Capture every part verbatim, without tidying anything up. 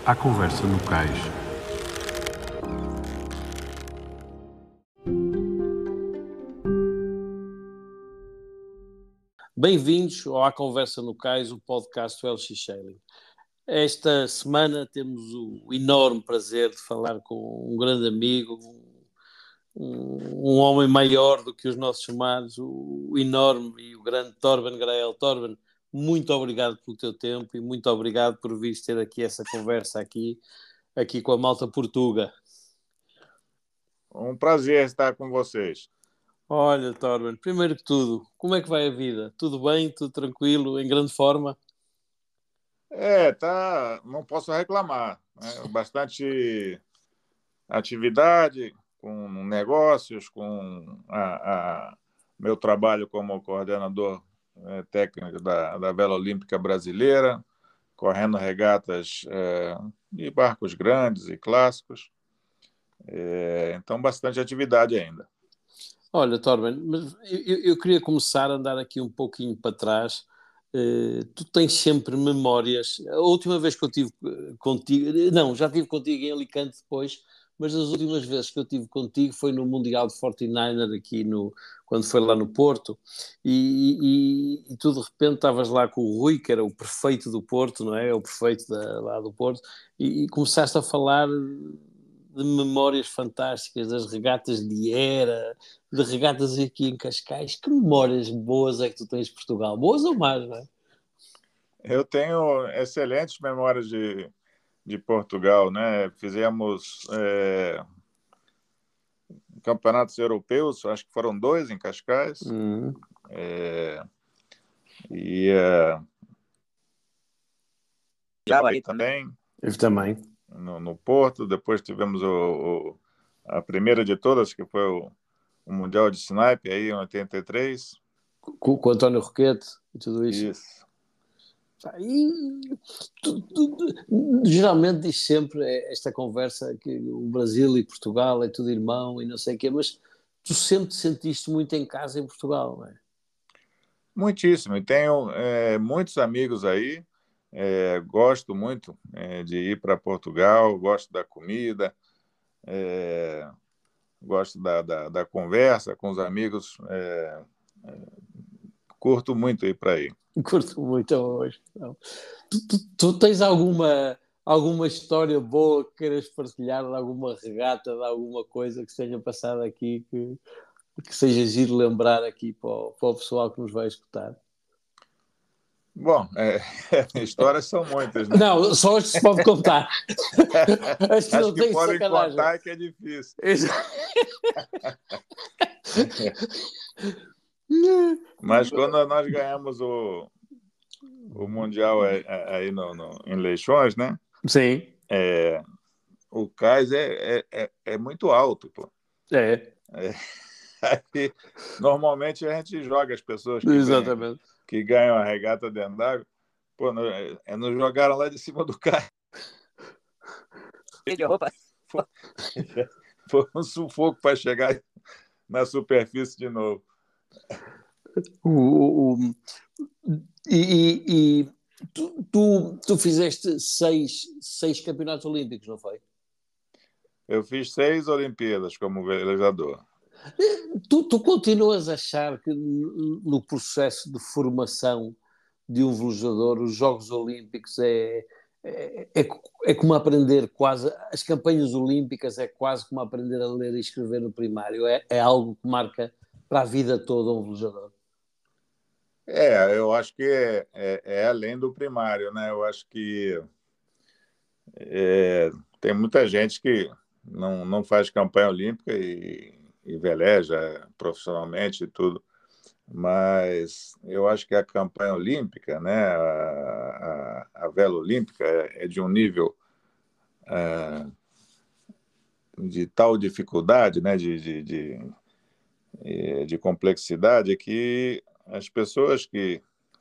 À conversa no cais. Bem-vindos ao À Conversa no Cais, o podcast do L X Sailing. Esta semana temos o enorme prazer de falar com um grande amigo, um, um homem maior do que os nossos chamados, o enorme e o grande Torben Grael. Torben, muito obrigado pelo teu tempo e muito obrigado por vir ter aqui essa conversa aqui, aqui com a malta Portuga. Um prazer estar com vocês. Olha, Torben, primeiro que tudo, como é que vai a vida? Tudo bem? Tudo tranquilo? Em grande forma? É, tá, não posso reclamar, né? Bastante atividade com negócios, com a, a meu trabalho como coordenador é, técnico da, da Vela Olímpica Brasileira, correndo regatas é, de barcos grandes e clássicos. É, então, bastante atividade ainda. Olha, Torben, mas eu, eu queria começar a andar aqui um pouquinho para trás. Uh, tu tens sempre memórias. A última vez que eu tive contigo, não, já tive contigo em Alicante depois, mas as últimas vezes que eu tive contigo foi no Mundial de quarenta e nove aqui no, quando foi lá no Porto, e, e, e tu de repente estavas lá com o Rui, que era o prefeito do Porto, não é? O prefeito da, lá do Porto, e, e começaste a falar de memórias fantásticas, das regatas de Era, de regatas aqui em Cascais. Que memórias boas é que tu tens de Portugal? Boas ou más, não é? Eu tenho excelentes memórias de, de Portugal, né? Fizemos é, campeonatos europeus, acho que foram dois em Cascais. Uhum. É, e é, já aí também. Eu também. No, no Porto. Depois tivemos o, o, a primeira de todas, que foi o, o Mundial de Snipe, aí em oitenta e três. Com, com o António Roquete e tudo isso. Isso. E, tu, tu, tu, geralmente diz sempre esta conversa que o Brasil e Portugal é tudo irmão e não sei o quê, mas tu sempre te sentiste muito em casa em Portugal, não é? Muitíssimo. E tenho é, muitos amigos aí. É, gosto muito é, de ir para Portugal, gosto da comida, é, gosto da, da, da conversa com os amigos. É, é, curto muito ir para aí. Curto muito hoje. Tu, tu, tu tens alguma, alguma história boa que queiras partilhar de alguma regata, de alguma coisa que se tenha passado aqui que, que seja giro lembrar aqui para o, para o pessoal que nos vai escutar? Bom, é, histórias são muitas, né? Não, só as que se pode contar. As que Acho não que têm podem sacanagem. contar que é difícil. Mas quando nós ganhamos o, o Mundial aí no, no, em Leixões, né? Sim. É, o cais é, é, é, é muito alto, pô. É. É, aí, normalmente a gente joga as pessoas que, Exatamente. vem, que ganham a regata dentro d'água. Pô, nos, nos jogaram lá de cima do cais. De roupa. Foi, foi um sufoco para chegar na superfície de novo. O, o, e, e, e tu, tu, tu fizeste seis, seis campeonatos olímpicos, não foi? Eu fiz seis Olimpíadas como velejador. Tu, tu continuas a achar que no processo de formação de um velejador, os Jogos Olímpicos é, é, é, é como aprender quase, as campanhas olímpicas é quase como aprender a ler e escrever no primário, é, é algo que marca para a vida toda um velejador? É, eu acho que é, é, é além do primário, né? Eu acho que é, tem muita gente que não, não faz campanha olímpica e, e veleja profissionalmente e tudo, mas eu acho que a campanha olímpica, né, a, a, a vela olímpica é, é de um nível é, de tal dificuldade, né, de, de, de, de complexidade que as pessoas que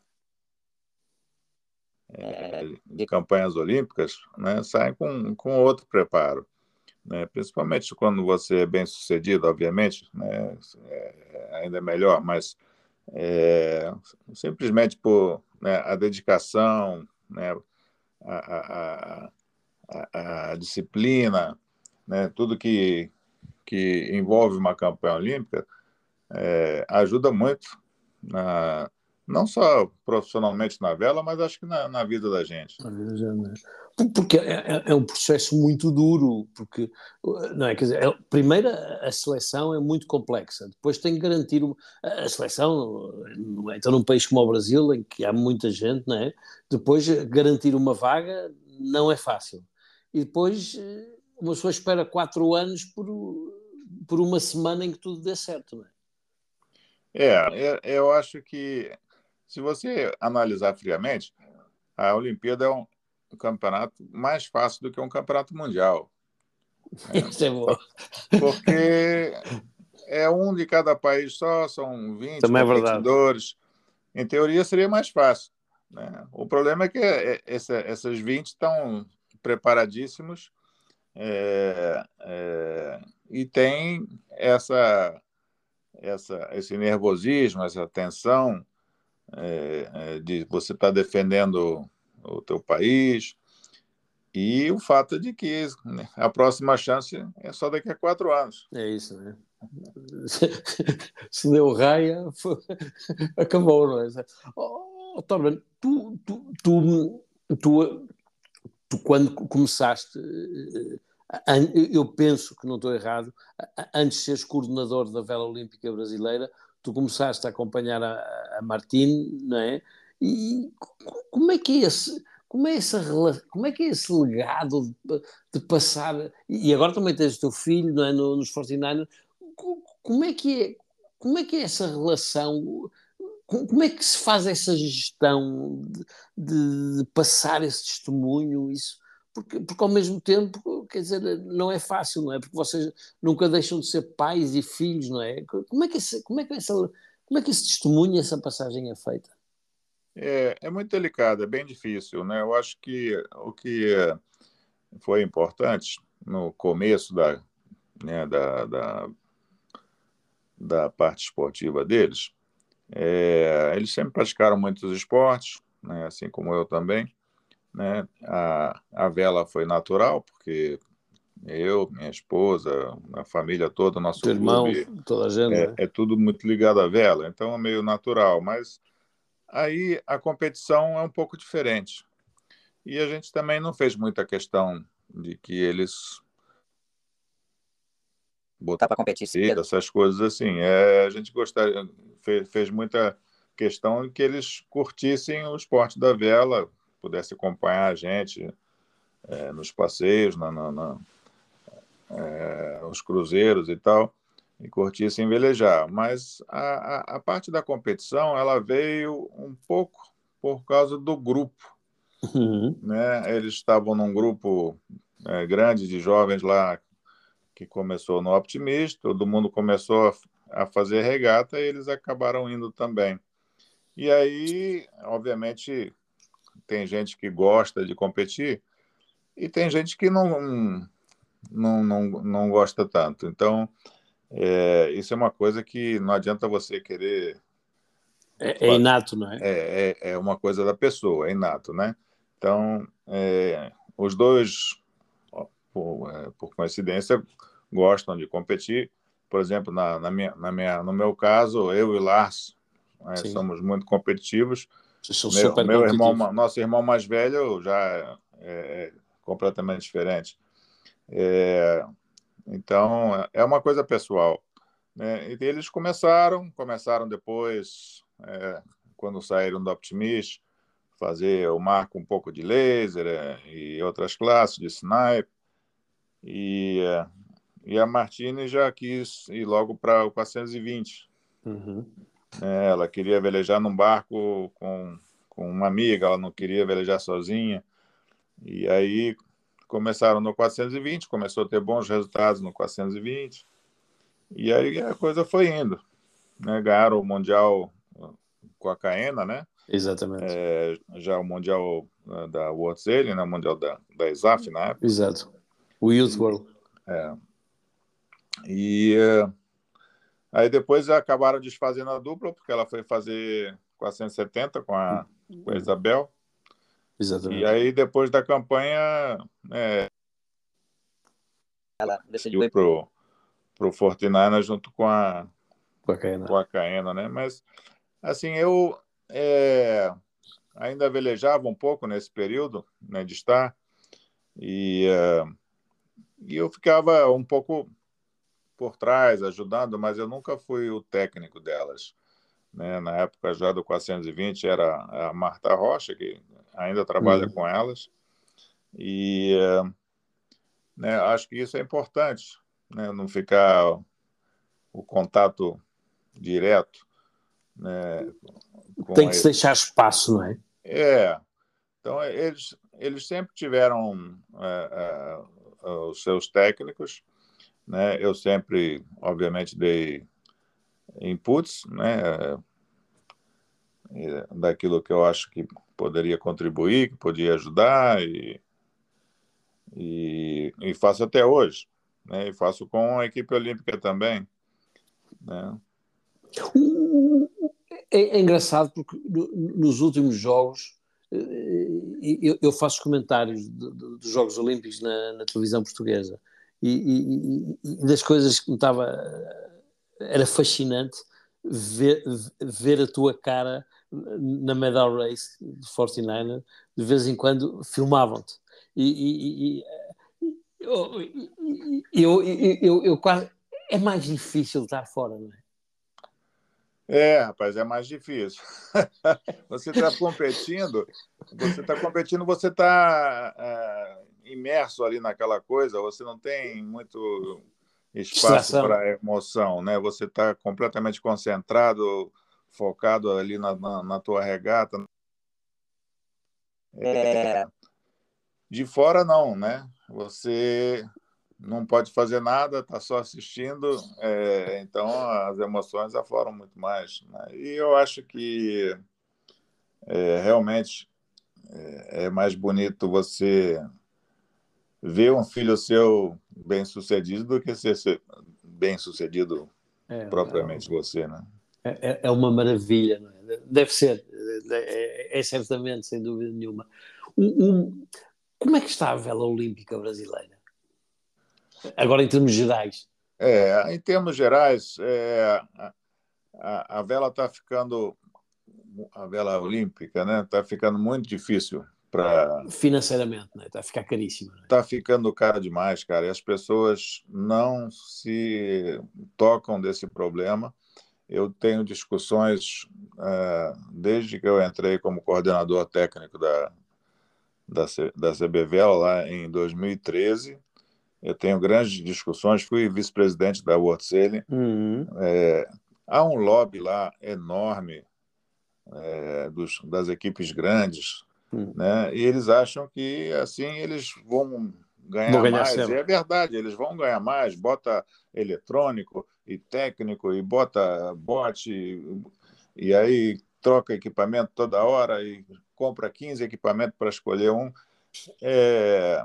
é, de campanhas olímpicas, né, saem com, com outro preparo, né, principalmente quando você é bem sucedido, obviamente, né, é, ainda é melhor, mas é, simplesmente por né, a dedicação, né, a, a, a, a disciplina, né, tudo que, que envolve uma campanha olímpica, é, ajuda muito, na, não só profissionalmente na vela, mas acho que na, na vida da gente. Porque é, é, é um processo muito duro, porque, não é, quer dizer, é, primeiro a seleção é muito complexa, depois tem que garantir uma, a seleção, então num país como o Brasil, em que há muita gente, não é? Depois garantir uma vaga não é fácil. E depois uma pessoa espera quatro anos por, por uma semana em que tudo dê certo, não é? É, eu acho que, se você analisar friamente, a Olimpíada é um campeonato mais fácil do que um campeonato mundial. Isso é bom. Porque é um de cada país só, são vinte Também é verdade. competidores. Em teoria, seria mais fácil, né? O problema é que essa, essas vinte estão preparadíssimos, é, é, e tem essa, essa, esse nervosismo, essa tensão, é, de você estar defendendo o teu país, e o fato de que, né, a próxima chance é só daqui a quatro anos. É isso, né? Se deu raia, foi... acabou, não é? Oh, Torben, tu, tu, tu, tu, tu quando começaste, eu penso que não estou errado, antes de seres coordenador da vela olímpica brasileira, tu começaste a acompanhar a, a Martine, não é? E como é que é esse, como é essa, como é que é esse legado de, de passar, e agora também tens o teu filho, não é, no, nos quarenta e nove, como é que é, como é que é essa relação? Como é que se faz essa gestão de, de, de passar esse testemunho, isso? Porque, porque ao mesmo tempo, quer dizer, não é fácil, não é? Porque vocês nunca deixam de ser pais e filhos, não é? Como é que esse, como é que essa, como é que esse testemunho, essa passagem é feita? É, é muito delicado, é bem difícil, né? Eu acho que o que foi importante no começo da, né, da, da, da parte esportiva deles, é, eles sempre praticaram muitos esportes, né, assim como eu também, né? A, a vela foi natural, porque eu, minha esposa, a família toda, o nosso Teu irmão, clube, toda a gente, não é, é? é tudo muito ligado à vela, então é meio natural, mas aí a competição é um pouco diferente. E a gente também não fez muita questão de que eles botar para competir cedo, essas coisas assim. É, a gente gostaria, fez, fez muita questão de que eles curtissem o esporte da vela, pudessem acompanhar a gente, é, nos passeios, na, na, na, é, nos cruzeiros e tal, e curtissem velejar. Mas a, a, a parte da competição, ela veio um pouco por causa do grupo. Uhum. Né? Eles estavam num grupo, é, grande de jovens lá, que começou no Optimist, todo mundo começou a, a fazer regata e eles acabaram indo também. E aí, obviamente, tem gente que gosta de competir e tem gente que não, não, não, não gosta tanto. Então, é, isso é uma coisa que não adianta você querer É, é fazer. inato, não é? É, é, é uma coisa da pessoa, é inato, né? Então, é, os dois, por, é, por coincidência, gostam de competir. Por exemplo, na, na minha, na minha, no meu caso, eu e Lars, é, Sim. somos muito competitivos. Vocês são Meu, super meu irmão, competitivos. nosso irmão mais velho já é, é completamente diferente. É, então, é uma coisa pessoal, né? E eles começaram, começaram depois, é, quando saíram do Optimist, fazer o marco um pouco de laser, é, e outras classes de sniper. E, é, e a Martine já quis ir logo para o quatrocentos e vinte. Uhum. Né? Ela queria velejar num barco com, com uma amiga, ela não queria velejar sozinha. E aí começaram no quatrocentos e vinte, começou a ter bons resultados no quatrocentos e vinte. E aí a coisa foi indo. Né? Ganharam o Mundial com a Caena, né? Exatamente. É, já o Mundial da World Sailing, né? O Mundial da, da I S A F na época. Exato. O Youth E, World. é, e é, aí depois acabaram desfazendo a dupla, porque ela foi fazer quatrocentos e setenta com a, com a Isabel. E Exatamente. aí, depois da campanha, é, Ela decidiu ir para o quarenta e nove junto com a, com Bacana. a Caena, né? Mas, assim, eu é, ainda velejava um pouco nesse período, né, de estar, e, é, e eu ficava um pouco por trás, ajudando, mas eu nunca fui o técnico delas, né? Na época já do quatrocentos e vinte era a Marta Rocha, que ainda trabalha Hum. com elas, e né, acho que isso é importante, né? Não ficar o contato direto, né, Tem com que se eles. deixar espaço, não é? É, então eles, eles sempre tiveram é, é, os seus técnicos, né? Eu sempre, obviamente, dei inputs, né, daquilo que eu acho que poderia contribuir, que podia ajudar, e, e, e faço até hoje, né? E faço com a equipe olímpica também, né? É, é engraçado porque no, nos últimos jogos eh, eu, eu faço comentários de, de, dos Jogos Olímpicos na, na televisão portuguesa e, e, e, das coisas que me estava era fascinante ver, ver a tua cara na medal race de quarenta e nove, de vez em quando filmavam-te e, e, e eu, eu, eu, eu, eu quase é mais difícil estar fora, não é? É, rapaz, é mais difícil. Você está competindo, você está competindo, você está é, imerso ali naquela coisa, você não tem muito espaço Distração. para emoção, né? Você está completamente concentrado, focado ali na, na, na tua regata. É, de fora, não, né? Você não pode fazer nada, está só assistindo, é, então as emoções afloram muito mais, né? E eu acho que é, realmente é mais bonito você ver um filho seu bem-sucedido do que ser bem-sucedido É, propriamente você, né? é, é uma maravilha, não é? Deve ser, é, é certamente, sem dúvida nenhuma. Um, um, como é que está a vela olímpica brasileira? Agora, em termos gerais. É, em termos gerais, é, a, a vela está ficando, a vela olímpica, né? Está ficando muito difícil para. Financeiramente, não é? Está a ficar caríssima. Não é? Está ficando cara demais, cara, e as pessoas não se tocam desse problema. Eu tenho discussões, uh, desde que eu entrei como coordenador técnico da, da, da C B V L lá em dois mil e treze. Eu tenho grandes discussões, fui vice-presidente da World Sailing. Uhum. É, há um lobby lá enorme é, dos, das equipes grandes, Uhum. né? E eles acham que assim eles vão Vou ganhar ganhar mais. E sempre. é verdade, eles vão ganhar mais. Bota eletrônico e técnico e bota bot e, e aí troca equipamento toda hora e compra quinze equipamentos para escolher um. É,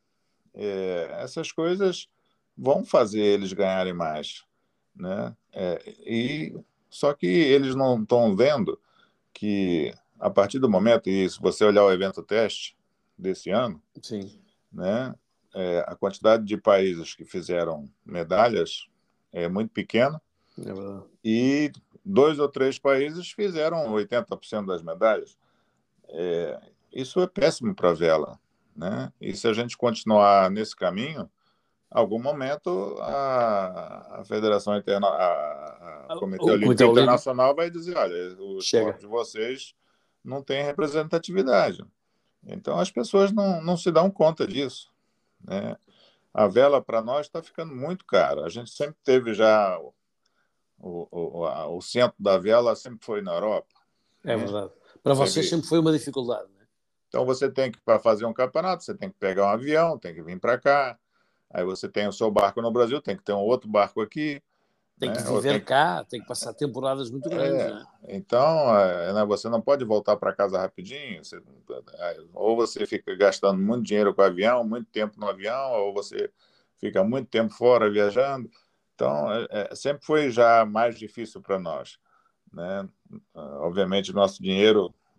é, essas coisas vão fazer eles ganharem mais, né? É, e só que eles não estão vendo que a partir do momento, e se você olhar o evento teste desse ano, Sim. né, é, a quantidade de países que fizeram medalhas é muito pequena, É verdade. e dois ou três países fizeram oitenta por cento das medalhas. É, isso é péssimo para a vela, né? E se a gente continuar nesse caminho, algum momento a, a Federação Interna, a, a Comitê O Comitê Olímpico Olímpico Internacional vai dizer, olha, o chega. esporte de vocês não tem representatividade. Então as pessoas não, não se dão conta disso, né? A vela para nós está ficando muito cara. A gente sempre teve já o, o, o, a, o centro da vela sempre foi na Europa, É né? verdade. Para Você vocês vê. sempre foi uma dificuldade, não é? Então você tem que, para fazer um campeonato, você tem que pegar um avião, tem que vir para cá. Aí você tem o seu barco no Brasil, tem que ter um outro barco aqui, Tem que né? Ou tem viver que... cá, tem que passar temporadas muito grandes, É, não é? então, é, né, você não pode voltar para casa rapidinho. Você, é, ou você fica gastando muito dinheiro com o avião, muito tempo no avião, ou você fica muito tempo fora viajando. Então, é, é, sempre foi já mais difícil para nós, né? Obviamente, nosso dinheiro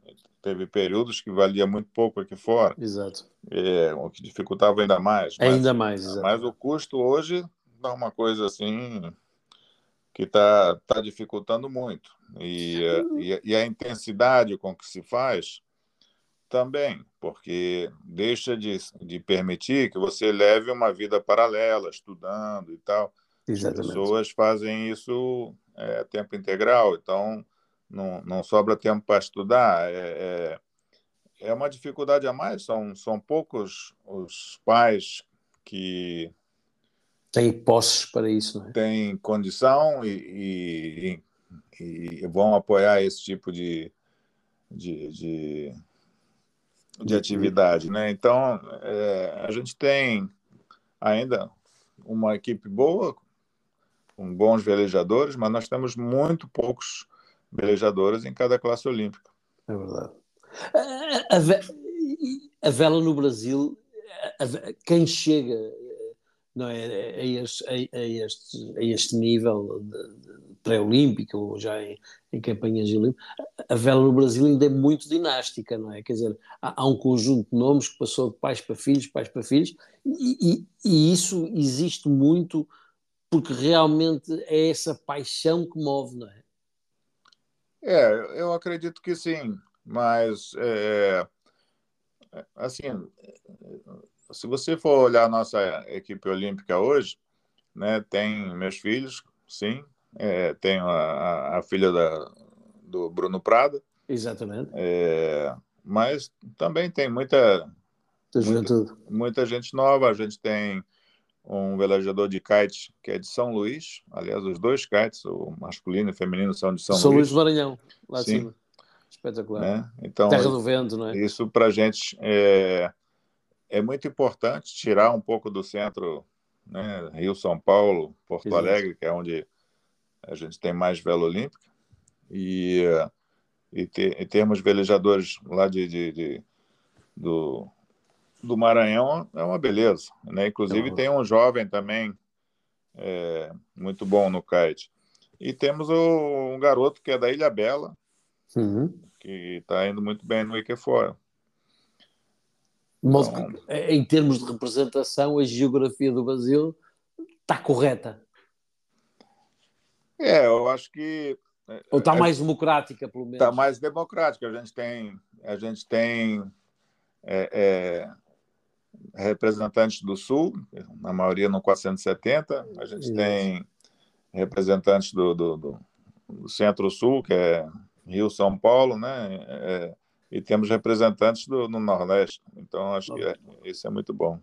teve períodos que valia muito pouco aqui fora, Exato. é, o que dificultava ainda mais. Ainda Mas, mais, exato. mas o custo hoje dá uma coisa assim que está tá dificultando muito. E, e, e a intensidade com que se faz também, porque deixa de, de permitir que você leve uma vida paralela, estudando e tal. Exatamente. As pessoas fazem isso é, a tempo integral, então não, não sobra tempo para estudar. É, é, é uma dificuldade a mais, são, são poucos os pais que têm posses para isso, não é? Têm condição e, e, e vão apoiar esse tipo de, de, de, de atividade, né? Então, é, a gente tem ainda uma equipe boa, com bons velejadores, mas nós temos muito poucos velejadores em cada classe olímpica. É verdade. A, a, a vela no Brasil, a, quem chega, não é, a, este, a, a este, a este nível pré-olímpico ou já em, em campanhas olímpicas, a vela no Brasil ainda é muito dinástica, não é? Quer dizer, há, há um conjunto de nomes que passou de pais para filhos, pais para filhos, e, e, e isso existe muito porque realmente é essa paixão que move, não é? É, eu acredito que sim, mas é, assim, se você for olhar a nossa equipe olímpica hoje, né, tem meus filhos, sim, é, tenho a, a filha da, do Bruno Prada. Exatamente. É, mas também tem muita, muita, muita gente nova. A gente tem um velejador de kite que é de São Luís. Aliás, os dois kites, o masculino e o feminino, são de São, São Luís. Luís do Maranhão, lá de Sim. cima. Espetacular. Né? Então, Terra do Vento, não é? Isso para a gente é, é muito importante, tirar um pouco do centro, né? Rio, São Paulo, Porto Exato. Alegre, que é onde a gente tem mais vela olímpica, e, e, ter, e termos velejadores lá de, de, de, do, do Maranhão é uma beleza. Né? Inclusive, tem um jovem também é, muito bom no kite. E temos o, um garoto que é da Ilha Bela, uhum. que está indo muito bem no Wikifoil. Então, em termos de representação, a geografia do Brasil está correta. É, eu acho que... Ou está mais democrática, pelo menos. Está mais democrática. A gente tem, a gente tem é, é, representantes do Sul, na maioria no quatrocentos e setenta. A gente Isso. tem representantes do, do, do, do Centro-Sul, que é Rio, São Paulo, né? É, e temos representantes do, no Nordeste. Então, acho que é, isso é muito bom.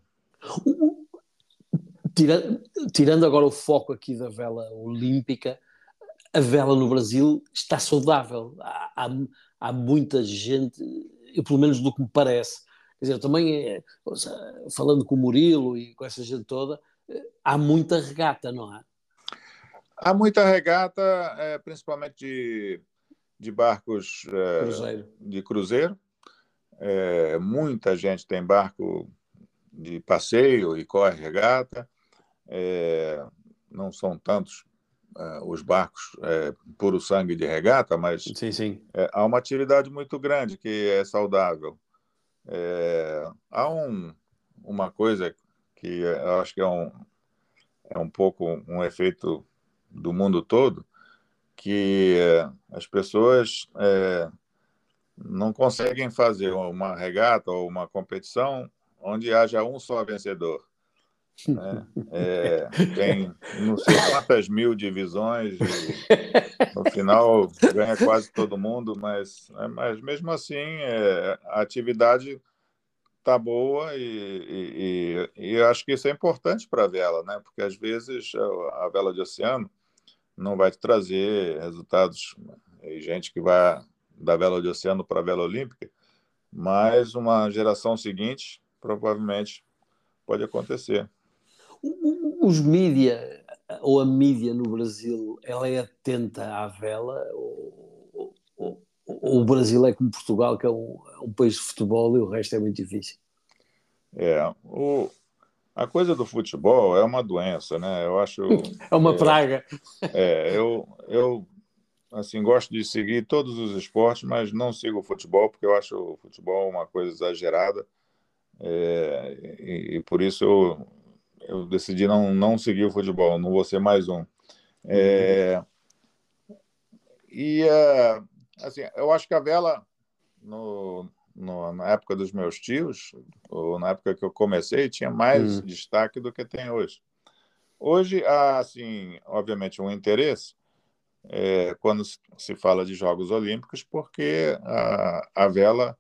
Tirando, tirando agora o foco aqui da vela olímpica, a vela no Brasil está saudável. Há, há, há muita gente, eu, pelo menos do que me parece. Quer dizer, também, falando com o Murilo e com essa gente toda, há muita regata, não há? Há muita regata, é, principalmente de, de barcos é, cruzeiro. de cruzeiro. É, muita gente tem barco de passeio e corre regata. É, não são tantos é, os barcos é, puro sangue de regata, mas sim, sim. É, há uma atividade muito grande que é saudável. É, há um, uma coisa que eu acho que é um, é um pouco um efeito do mundo todo, que as pessoas é, não conseguem fazer uma regata ou uma competição onde haja um só vencedor. Né? É, tem não sei quantas mil divisões e no final ganha quase todo mundo, mas, mas mesmo assim é, a atividade está boa e, e, e eu acho que isso é importante para a vela, né? Porque às vezes a, a vela de oceano não vai te trazer resultados, e gente que vai da vela de oceano para a vela olímpica, mas uma geração seguinte provavelmente pode acontecer. Os mídia, ou a mídia no Brasil, ela é atenta à vela? Ou, ou, ou o Brasil é como Portugal, que é um, um país de futebol e o resto é muito difícil? É, o, a coisa do futebol é uma doença, né? Eu acho... É uma é, praga. É, eu, eu, assim, gosto de seguir todos os esportes, mas não sigo o futebol, porque eu acho o futebol uma coisa exagerada, é, e, e por isso eu, eu decidi não, não seguir o futebol, não vou ser mais um. Uhum. É, e, é, assim, eu acho que a vela, no, no, na época dos meus tios, ou na época que eu comecei, tinha mais Uhum. destaque do que tem hoje. Hoje há, assim, obviamente, um interesse, é, quando se fala de Jogos Olímpicos, porque a, a vela,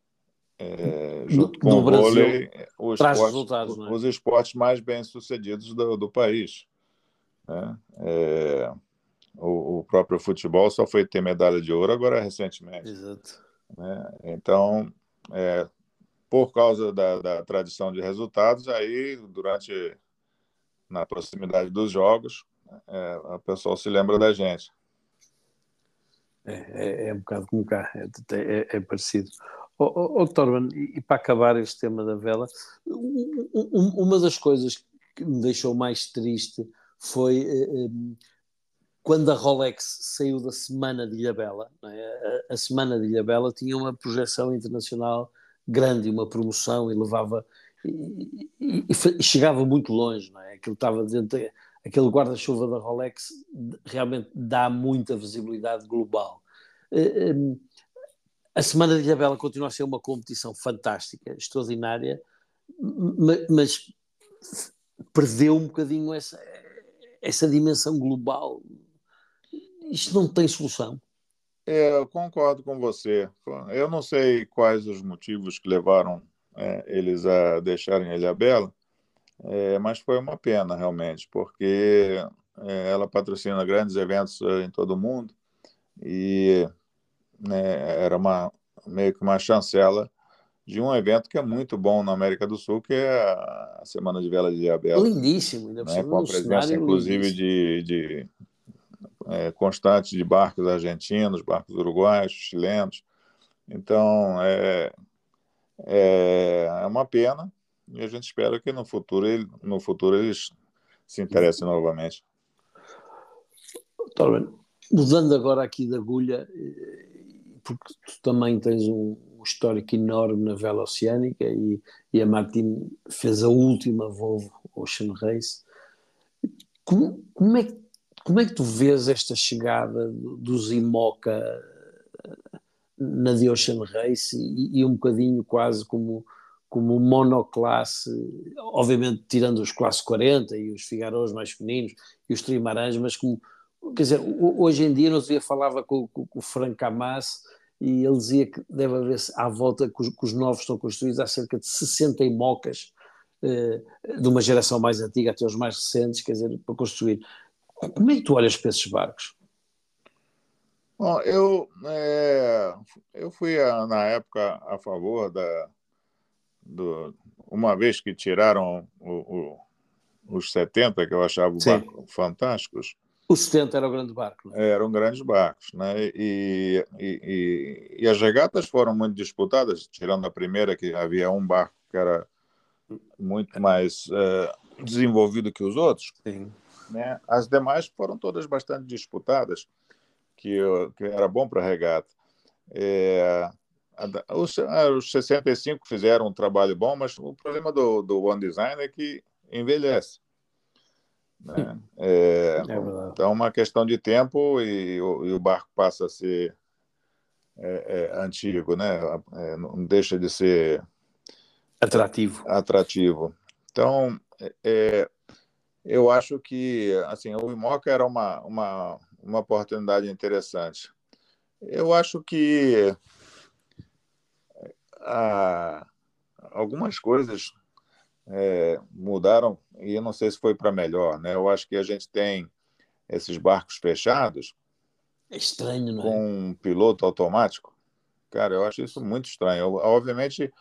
é, No, junto com no o Brasil vôlei, o traz esporte, resultados, não é? os esportes mais bem-sucedidos do, do país, né? É, o, o próprio futebol só foi ter medalha de ouro agora recentemente, Exato. né? Então, é, por causa da, da tradição de resultados, aí, durante, na proximidade dos jogos, é, a pessoa se lembra da gente. É, é, é um bocado como cá, é, é, é parecido. Ó oh, oh, oh, Torben, e, e para acabar este tema da vela, um- um- uma das coisas que me deixou mais triste foi eh, eh, quando a Rolex saiu da Semana de Ilhabela, não é? a, a Semana de Ilhabela tinha uma projeção internacional grande, uma promoção e levava e, e- e chegava muito longe, não é? Aquilo estava dentro, aquele guarda-chuva da Rolex realmente dá muita visibilidade global. Eh, eh, A Semana de Ilhabela continua a ser uma competição fantástica, extraordinária, ma- mas perdeu um bocadinho essa, essa dimensão global. Isto não tem solução. É, eu concordo com você. Eu não sei quais os motivos que levaram, é, eles a deixarem a Ilhabela, é, mas foi uma pena, realmente, porque é, ela patrocina grandes eventos é, em todo o mundo e, né, era uma, meio que uma chancela de um evento que é muito bom na América do Sul, que é a Semana de Vela de Ilhabela, Lindíssimo, ainda por né, cima, com a num presença, cenário inclusive, lindíssimo. de, de é, constante de barcos argentinos, barcos uruguaios, chilenos. Então, é, é, é uma pena e a gente espera que no futuro, ele, no futuro eles se interessem novamente. Torben, mudando agora aqui de agulha, eh, porque tu também tens um, um histórico enorme na vela oceânica e, e a Martin fez a última Volvo Ocean Race. Como, como, é, que- como é que tu vês esta chegada dos IMOCA na The Ocean Race e, e um bocadinho quase como, como monoclasse, obviamente tirando os classe quarenta e os Figaros mais pequeninos e os Trimarãs, mas como, quer dizer, hoje em dia, não sei, falava com, com, com o Frank Hamas e ele dizia que deve haver à volta que os, que os novos estão construídos há cerca de sessenta imocas, eh, de uma geração mais antiga até os mais recentes, quer dizer, para construir. Como é que tu olhas para esses barcos? Bom, eu, é, eu fui, a, na época, a favor da, do, uma vez que tiraram o, o, os setenta, que eu achava o Sim. barco fantásticos, O setenta era o grande barco, não é? eram grandes barcos, né? E, e, e, e as regatas foram muito disputadas, tirando a primeira, que havia um barco que era muito mais é, desenvolvido que os outros, Sim. né? As demais foram todas bastante disputadas, que, que era bom para a regata. É, os, os sessenta e cinco fizeram um trabalho bom, mas o problema do, do One Design é que envelhece, né? É, É verdade. então, é uma questão de tempo e o, e o barco passa a ser é, é, antigo, né? É, não deixa de ser Atrativo. atrativo. Então, é, eu acho que assim, o IMOCA era uma, uma, uma oportunidade interessante. Eu acho que ah, algumas coisas é, mudaram e eu não sei se foi para melhor, né? Eu acho que a gente tem esses barcos fechados É estranho, não é? com um piloto automático. Cara, eu acho isso muito estranho. Obviamente,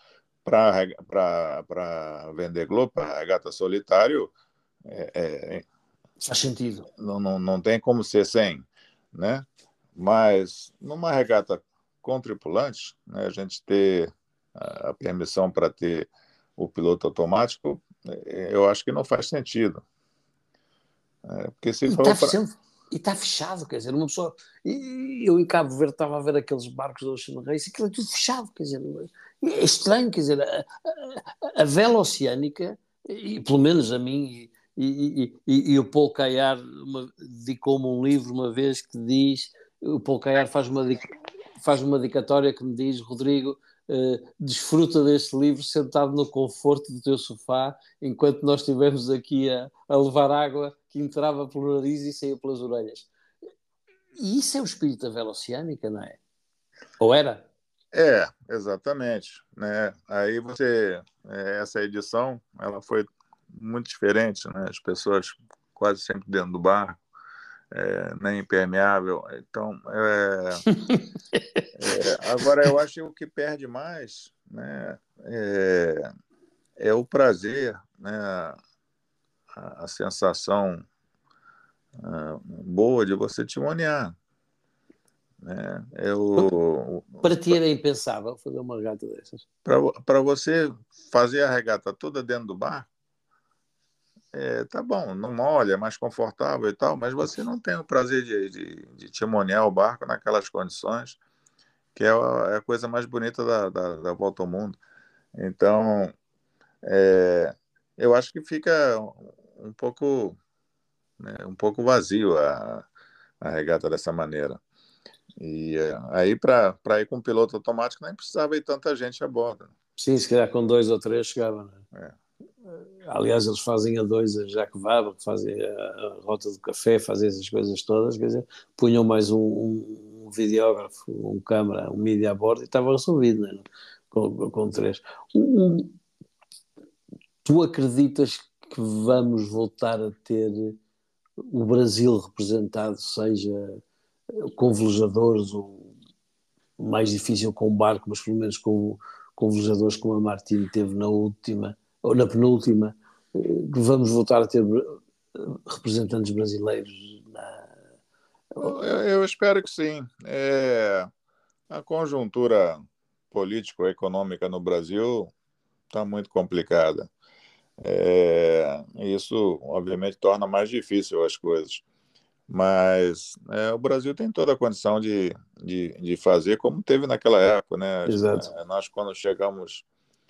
para vender Globo, para regata solitário, é, é, Faz sentido. não, não, não tem como ser sem, né? Mas numa regata com tripulantes, né, a gente ter a permissão para ter o piloto automático, é, eu acho que não faz sentido. Né? Porque se Está for para sempre. e está fechado, quer dizer, uma pessoa... Eu em Cabo Verde estava a ver aqueles barcos do Ocean Race, aquilo é tudo fechado, quer dizer, é estranho, quer dizer, a, a, a vela oceânica, e pelo menos a mim, e, e, e, e o Paul Kayar dedicou-me um livro uma vez que diz, o Paul Kayar faz uma, faz uma dedicatória que me diz, Rodrigo, Uh, desfruta deste livro sentado no conforto do teu sofá, enquanto nós estivemos aqui a, a levar água que entrava pelo nariz e saía pelas orelhas. E isso é o espírito da vela oceânica, não é? Ou era? É, exatamente, né? Aí você, essa edição, ela foi muito diferente, né? As pessoas quase sempre dentro do barco, é, nem impermeável. Então, é, é, agora eu acho que o que perde mais, né, é, é o prazer, né, a, a sensação uh, boa de você timonear, né? Eu, Para ti era impensável fazer uma regata dessas. Para você fazer a regata toda dentro do barco, é, tá bom, não molha, é mais confortável e tal, mas você não tem o prazer de, de, de timonear o barco naquelas condições, que é a, é a coisa mais bonita da, da, da volta ao mundo. Então, é, eu acho que fica um pouco, né, um pouco vazio a, a regata dessa maneira. E é, aí, para ir com piloto automático, nem precisava ir tanta gente a bordo. Sim, se calhar com dois ou três chegava, não é? É. Aliás, eles fazem a dois a Jacques Vabre, fazem a, a Rota do Café, fazem essas coisas todas, quer dizer, punham mais um, um, um videógrafo, um câmara, um mídia a bordo e estava resolvido, não é? Com, com três. Um, tu acreditas que vamos voltar a ter o Brasil representado, seja com velejadores, ou mais difícil com barco, mas pelo menos com, com velejadores como a Martini teve na última, ou na penúltima, que vamos voltar a ter representantes brasileiros na... eu, eu espero que sim. É, a conjuntura político-econômica no Brasil está muito complicada. É, isso, obviamente, torna mais difícil as coisas. Mas é, o Brasil tem toda a condição de, de, de fazer como teve naquela época, né? Exato. Nós, quando chegamos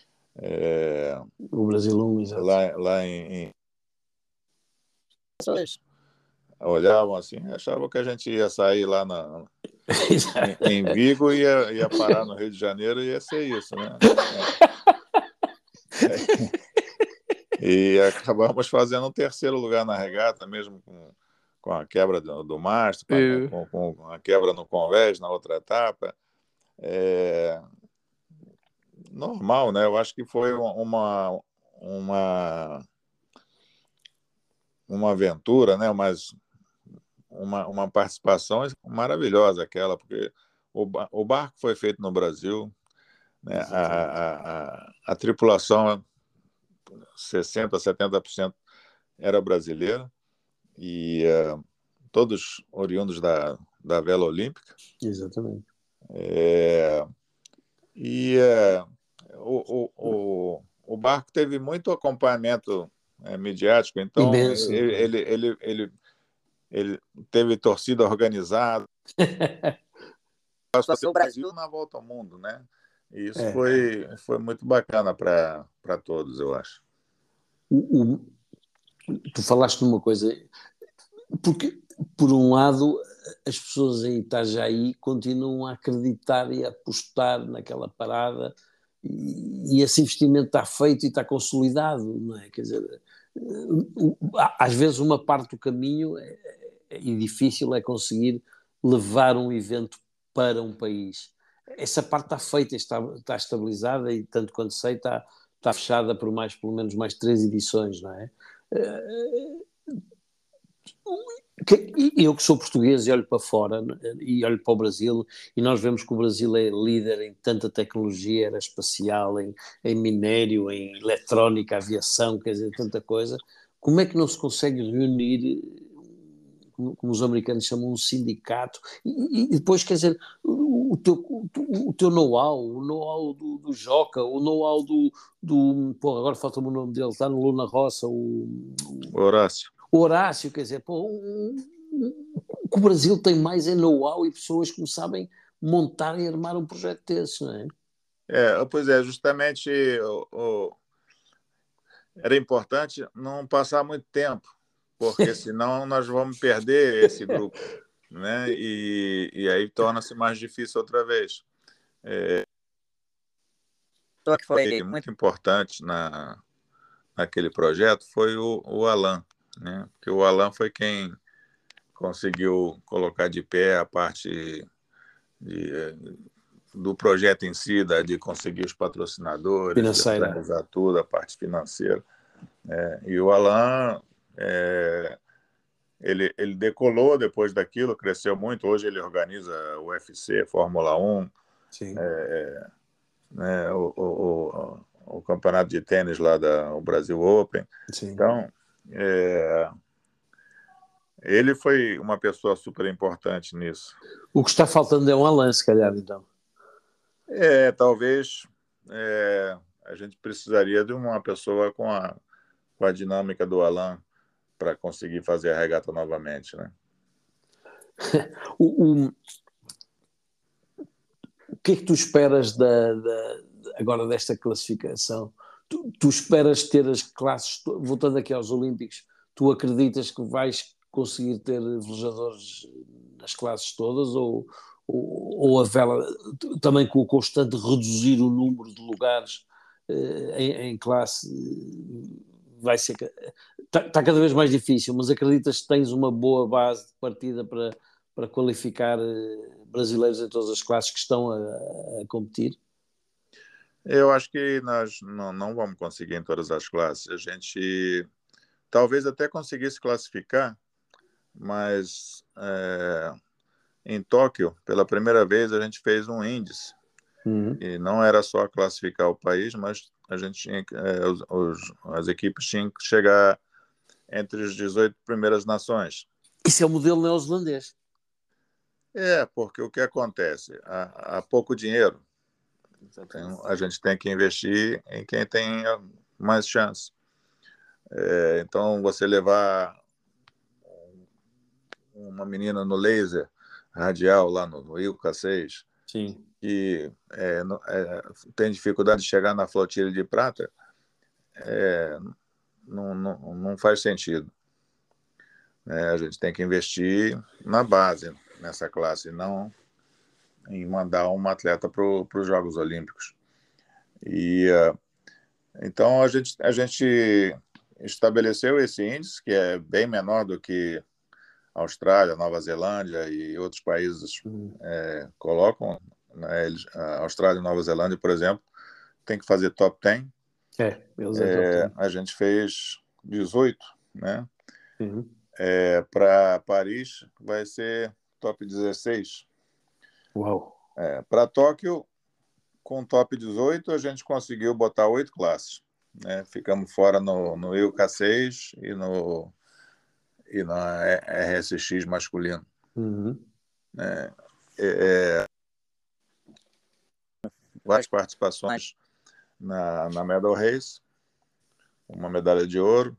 é, o Brasil um, exato. lá, lá em, em... olhavam assim, achavam que a gente ia sair lá na, em, em Vigo e ia, ia parar no Rio de Janeiro e ia ser isso, né? É. E acabamos fazendo um terceiro lugar na regata, mesmo com, com a quebra do, do mastro, com a, com, com a quebra no convés na outra etapa. É normal, né? Eu acho que foi uma, uma, uma aventura, né? Mas uma, uma participação maravilhosa aquela, porque o, o barco foi feito no Brasil, né? a, a, a, a tripulação, sessenta por cento, setenta por cento era brasileira, e uh, todos oriundos da, da vela olímpica. Exatamente. É, e é, o, o, o barco teve muito acompanhamento é, midiático, então Imenso, ele, ele, ele, ele, ele teve torcida organizada. O Brasil na volta ao mundo, né? E isso é. foi, foi muito bacana para todos, eu acho. O, o, tu falaste numa coisa, porque por um lado as pessoas em Itajaí continuam a acreditar e a apostar naquela parada, e, e esse investimento está feito e está consolidado, não é? Quer dizer, às vezes uma parte do caminho é, é, e difícil é conseguir levar um evento para um país. Essa parte está feita, está, está estabilizada e, tanto quanto sei, está, está fechada por mais, pelo menos mais três edições, não é? Eu que sou português e olho para fora e olho para o Brasil, e nós vemos que o Brasil é líder em tanta tecnologia aeroespacial, em, em minério, em eletrónica, aviação, quer dizer, tanta coisa. Como é que não se consegue reunir, como, como os americanos chamam, um sindicato, e, e depois, quer dizer, o, o teu, o, o teu know-how, o know-how do, do Joca, o know-how do, do pô, agora falta-me o nome dele, está no Luna Roça, o, o Horácio. O Horácio, quer dizer, pô, um, um, o Brasil tem mais é know-how e pessoas que não sabem montar e armar um projeto desse, não é? É, pois é, justamente o, o, era importante não passar muito tempo, porque senão nós vamos perder esse grupo, né? E, e aí torna-se mais difícil outra vez. É, que foi muito importante na, naquele projeto foi o, o Alan, né? Porque o Alan foi quem conseguiu colocar de pé a parte de, do projeto em si, da, de conseguir os patrocinadores, de Financeira. organizar tudo, a parte financeira. É, e o Alan, é, ele, ele decolou depois daquilo, cresceu muito. Hoje ele organiza o U F C, Fórmula um, Sim. É, né, o, o, o, o campeonato de tênis lá da o Brasil Open. Sim. Então, é, ele foi uma pessoa super importante nisso. O que está faltando é um Alan, se calhar, então. É, talvez é, a gente precisaria de uma pessoa com a, com a dinâmica do Alan para conseguir fazer a regata novamente, né? o, o, o que é que tu esperas da, da, agora desta classificação? Tu, tu esperas ter as classes, voltando aqui aos Olímpicos, tu acreditas que vais conseguir ter velejadores nas classes todas ou, ou, ou a vela, também com o constante reduzir o número de lugares eh, em, em classe, vai ser... Está, está cada vez mais difícil, mas acreditas que tens uma boa base de partida para, para qualificar brasileiros em todas as classes que estão a, a competir? Eu acho que nós não, não vamos conseguir em todas as classes. A gente talvez até conseguisse classificar, mas é, em Tóquio, pela primeira vez, a gente fez um índice. Uhum. E não era só classificar o país, mas a gente tinha, é, os, os, as equipes tinham que chegar entre as dezoito primeiras nações. Isso é o modelo neozelandês. É, porque o que acontece? Há, há pouco dinheiro. Tem, a gente tem que investir em quem tem mais chance. É, então, você levar uma menina no laser radial lá no I U C A seis, Sim. que é, é, tem dificuldade de chegar na flotilha de prata, é, não, não, não faz sentido. É, a gente tem que investir na base nessa classe, não em mandar uma atleta para os Jogos Olímpicos. E uh, então a gente, a gente estabeleceu esse índice, que é bem menor do que Austrália, Nova Zelândia e outros países uhum. é, colocam. Né? Eles, a Austrália e Nova Zelândia, por exemplo, tem que fazer top dez. É, eles é, é top dez. A gente fez dezoito, né? Uhum. É, para Paris vai ser top dezesseis. Uau! É, para Tóquio, com top dezoito, a gente conseguiu botar oito classes. Né? Ficamos fora no, no I U C A seis e, no, e na R S X masculino. Uhum. É, é, várias participações na, na Medal Race, uma medalha de ouro.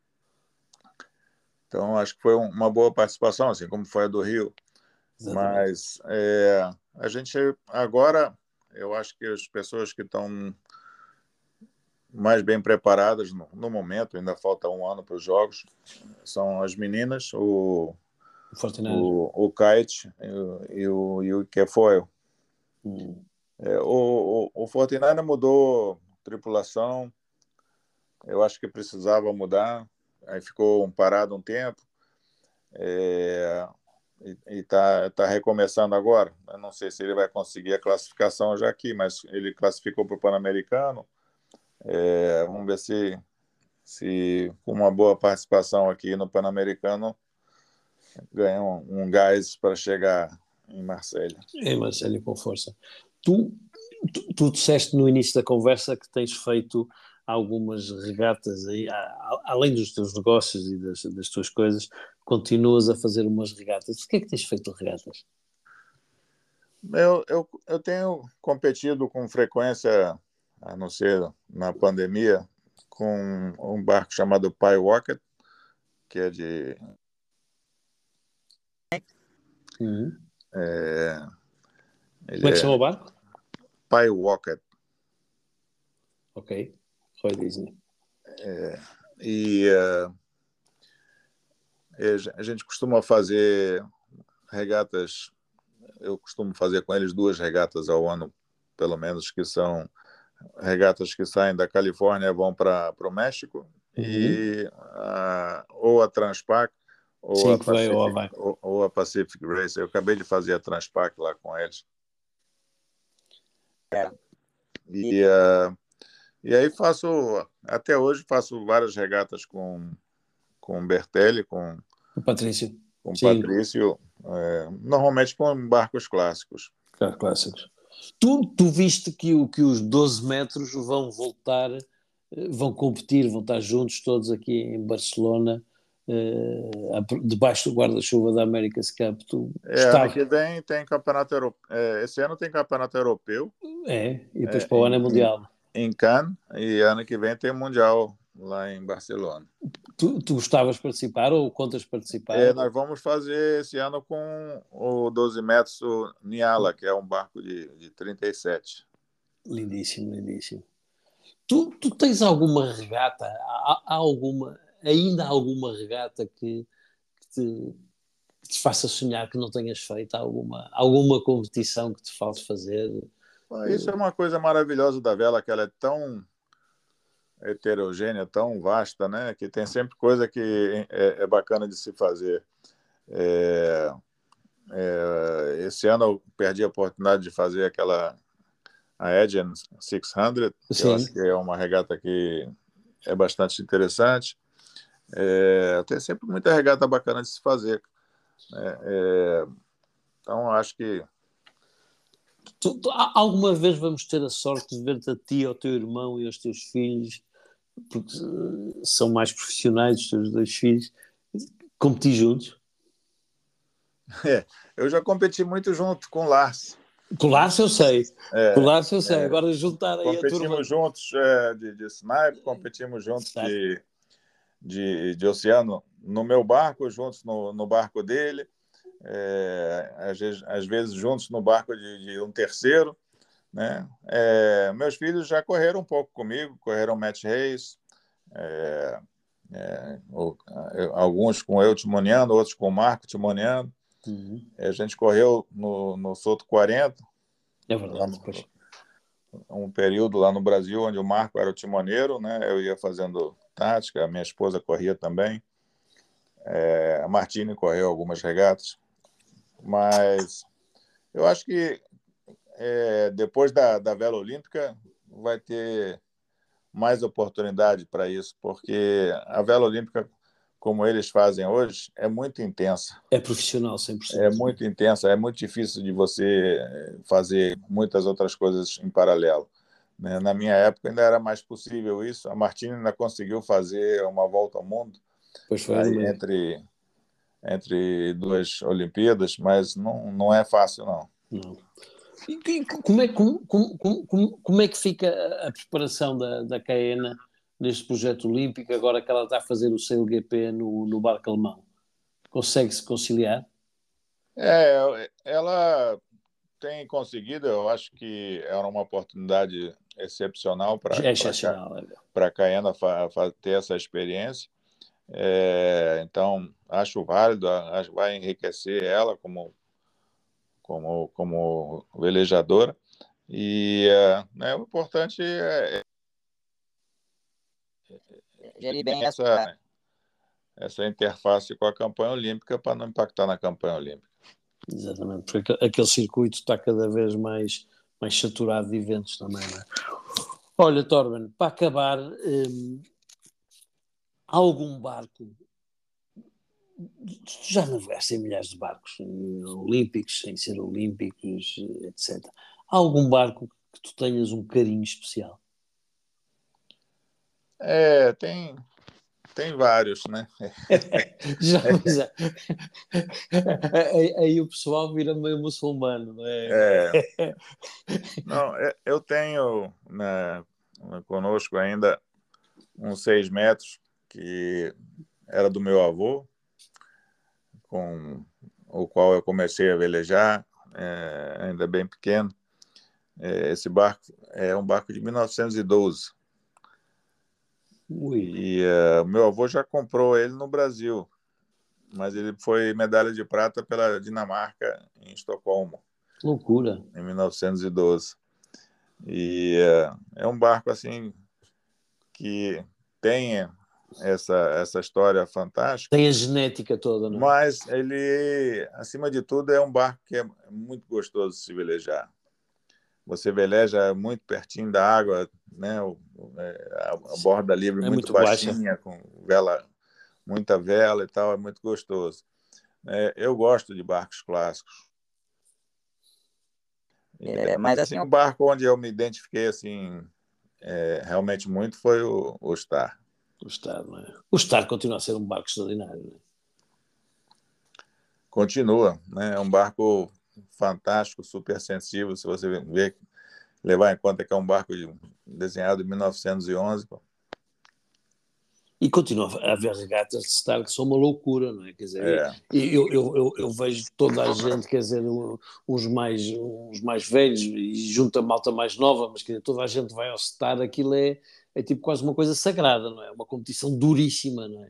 Então, acho que foi uma boa participação, assim como foi a do Rio. Exatamente. Mas é, a gente agora, eu acho que as pessoas que estão mais bem preparadas no, no momento, ainda falta um ano para os Jogos, são as meninas, o, o, o kite e o, e o Quefoil. Hum. É, o, o, o Fortinari mudou tripulação, eu acho que precisava mudar, aí ficou parado um tempo, é, e está tá recomeçando agora. Eu não sei se ele vai conseguir a classificação já aqui, mas ele classificou para o Pan-Americano. É, vamos ver se, se com uma boa participação aqui no Pan-Americano ganha um, um gás para chegar em Marselha. Em Marselha, com força. Tu, tu, tu disseste no início da conversa que tens feito algumas regatas aí, além dos teus negócios e das, das tuas coisas, continuas a fazer umas regatas. O que é que tens feito de regatas? Eu, eu, eu tenho competido com frequência, a não ser na pandemia, com um barco chamado Pi Rocket, que é de Uhum. É, ele Como é que é chama o barco? Pyewacket. Ok, Roy Disney. É, e uh, a gente costuma fazer regatas, eu costumo fazer com eles duas regatas ao ano, pelo menos, que são regatas que saem da Califórnia e vão para o México, Uhum. e uh, ou a Transpac ou Sim, a que vai ao Pacific, Havaí. ou, ou a Pacific Race. Eu acabei de fazer a Transpac lá com eles. E, uh, e aí faço, até hoje, faço várias regatas com, com o Bertelli, com O Patrício. com o Sim, Patrício, é, normalmente com barcos clássicos. claro, clássicos. Tu, tu viste que, o, que os doze metros vão voltar, eh, vão competir, vão estar juntos todos aqui em Barcelona, eh, a- debaixo do guarda-chuva da America's Cup. Tu É, ano gostava? que vem tem campeonato europeu. É, esse ano tem campeonato europeu É, e depois é, para o ano é em, em, Mundial. em Cannes, e ano que vem tem mundial lá em Barcelona. Tu, tu gostavas de participar ou contas participar? É, nós vamos fazer esse ano com o doze metros o Niala, que é um barco de, de trinta e sete. Lindíssimo, lindíssimo. Tu, tu tens alguma regata? Há, há alguma, ainda há alguma regata que, que te, que te faça sonhar que não tenhas feito? Há alguma, alguma competição que te falte fazer? Isso é uma coisa maravilhosa da vela, que ela é tão heterogênea, tão vasta, né? Que tem sempre coisa que é, é bacana de se fazer. É, é, esse ano eu perdi a oportunidade de fazer aquela a Aegean seiscentos, que eu acho Sim. que é uma regata que é bastante interessante. É, tem sempre muita regata bacana de se fazer. Né? É, então, acho que Tu, tu, alguma vez vamos ter a sorte de ver-te a ti, ao teu irmão e aos teus filhos, porque uh, são mais profissionais, os teus dois filhos, competir juntos? é, eu já competi muito junto com o Lars. Né? Colar-se eu sei, É, colar-se eu sei. é, Agora juntar aí a turma. competimos juntos é, de, de sniper, competimos juntos Certo. de, de, de oceano no meu barco, juntos no, no barco dele, é, às, vezes, às vezes juntos no barco de, de um terceiro. Né? É, meus filhos já correram um pouco comigo, correram match race, é, é, o, alguns com eu timoneando, outros com o Marco timoneando. Uhum. A gente correu no, no Soto quarenta, É lá verdade, pois. no, um período lá no Brasil, onde o Marco era o timoneiro, né? Eu ia fazendo tática, a minha esposa corria também, é, a Martine correu algumas regatas, mas eu acho que é, depois da, da vela olímpica vai ter mais oportunidade para isso, porque a vela olímpica, como eles fazem hoje, é muito intensa. É profissional cem por É cento. muito intensa, é muito difícil de você fazer muitas outras coisas em paralelo. Né? Na minha época ainda era mais possível isso. A Martina ainda conseguiu fazer uma volta ao mundo Pois foi no aí meio. entre, entre duas Olimpíadas, mas não, não é fácil, não. Não. E que- como é, como, como, como, como é que fica a, a preparação da, da Caena neste projeto olímpico, agora que ela está a fazer o C L G P no, no barco alemão? Consegue-se conciliar? É, ela tem conseguido, eu acho que era uma oportunidade excepcional É para excepcional. É. para a Caena ter essa experiência. É, então, acho válido, acho que vai enriquecer ela como, como, como velejadora. E é, né, o importante é gerir bem essa, essa interface com a campanha olímpica para não impactar na campanha olímpica. Exatamente, porque aquele circuito está cada vez mais, mais saturado de eventos também, não é? Olha, Torben, para acabar, hum, há algum barco, tu já navegaste em milhares de barcos, em olímpicos, sem ser olímpicos, etcétera. Há algum barco que tu tenhas um carinho especial? É, tem, tem vários, né? Já, já. Aí, aí o pessoal vira meio muçulmano, não É, é? não, eu tenho né, conosco ainda uns seis metros que era do meu avô, com o qual eu comecei a velejar, é, ainda bem pequeno. É, esse barco é um barco de mil novecentos e doze. Ui. E uh, meu avô já comprou ele no Brasil, mas ele foi medalha de prata pela Dinamarca em Estocolmo. Que loucura. Em mil novecentos e doze. E uh, é um barco assim que tem essa, essa história fantástica. Tem a genética toda, não é? Mas ele, acima de tudo, é um barco que é muito gostoso de se velejar. Você veleja muito pertinho da água, né? A borda livre É muito muito baixa. baixinha, com vela, muita vela e tal, é muito gostoso. É, eu gosto de barcos clássicos. É, mas assim, o barco onde eu me identifiquei assim, é, realmente muito foi o, o Star. O Star, não é? O Star continua a ser um barco extraordinário, não é? Continua, né? É um barco fantástico, super sensível, se você ver, levar em conta que é um barco de, desenhado em mil novecentos e onze. Pô. E continua a haver regatas de Star que são uma loucura, não é? Quer dizer, É. eu, eu, eu, eu vejo toda a gente, quer dizer, uns mais, uns mais velhos e junto a malta mais nova, mas quer dizer, toda a gente vai ao Star, aquilo é, é tipo quase uma coisa sagrada, não é? Uma competição duríssima, não é?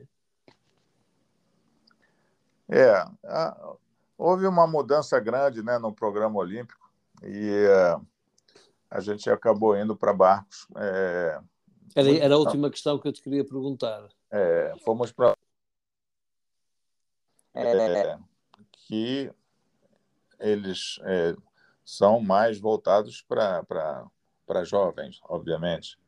É, a, houve uma mudança grande, né, no programa olímpico e é, a gente acabou indo para barcos. É, Era, muito, era a última questão que eu te queria perguntar. é, fomos para é, que eles é, são mais voltados para para jovens, obviamente.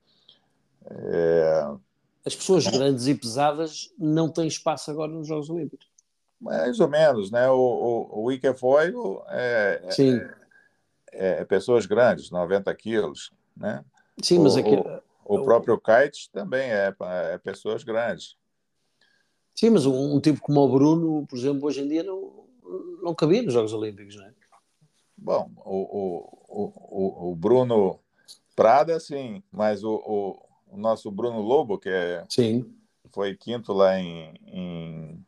É, As pessoas grandes e pesadas não têm espaço agora nos Jogos Olímpicos. mais ou menos, né? O, o, o Ikefoil é, Sim, é, é pessoas grandes, noventa quilos, né? sim, mas é que... O, o, o próprio kite também é, é pessoas grandes. Sim, mas um, um tipo como o Bruno, por exemplo, hoje em dia não, não cabia nos Jogos Olímpicos, não é? Bom, o, o, o, o Bruno Prada, sim, mas o, o, o nosso Bruno Lobo, que é, Sim, foi quinto lá em, em,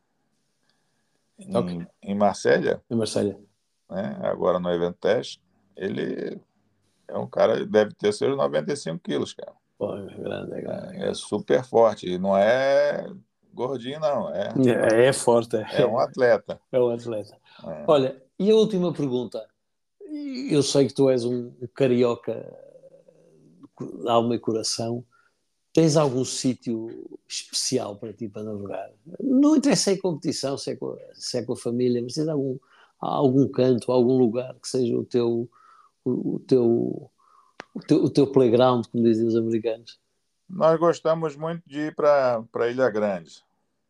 ok. em, em Marselha, Em Marselha. né? Agora no evento teste, ele é um cara, deve ter seus noventa e cinco quilos, cara. Pô, é grande, é grande, é É grande. super forte, não é gordinho, não, é, É, é forte, é um é, atleta. é um atleta. É. Olha, e a última pergunta? Eu sei que tu és um carioca de alma e coração. Tens algum sítio especial para ti para navegar? Não interessa se é competição, se é com a, se é com a família, mas tens algum, algum canto, algum lugar que seja o teu, o, o teu, o teu, o teu playground, como dizem os americanos? Nós gostamos muito de ir para para Ilha Grande,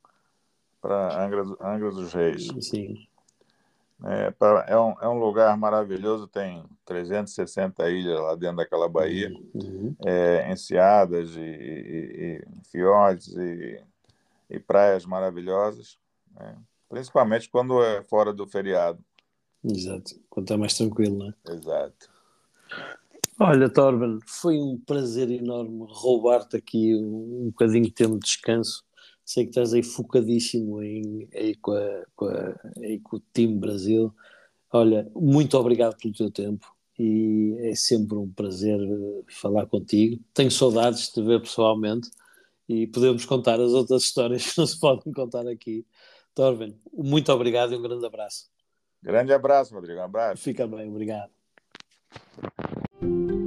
para Angra, Angra dos Reis. Sim. É, pra- é, um, é um lugar maravilhoso, tem trezentas e sessenta ilhas lá dentro daquela baía, Uhum. é, enseadas e, e, e fiordes e, e praias maravilhosas, né? Principalmente quando é fora do feriado. Exato, quando está mais tranquilo, não é? Exato. Olha, Torben, foi um prazer enorme roubar-te aqui um, um bocadinho de tempo de descanso. Sei que estás aí focadíssimo em, aí com, a, com, a, aí com o time Brasil. Olha, muito obrigado pelo teu tempo e é sempre um prazer eh, falar contigo. Tenho saudades de te ver pessoalmente e podemos contar as outras histórias que não se podem contar aqui. Torben, muito obrigado e um grande abraço. Grande abraço, Rodrigo. Um abraço. Fica bem, obrigado.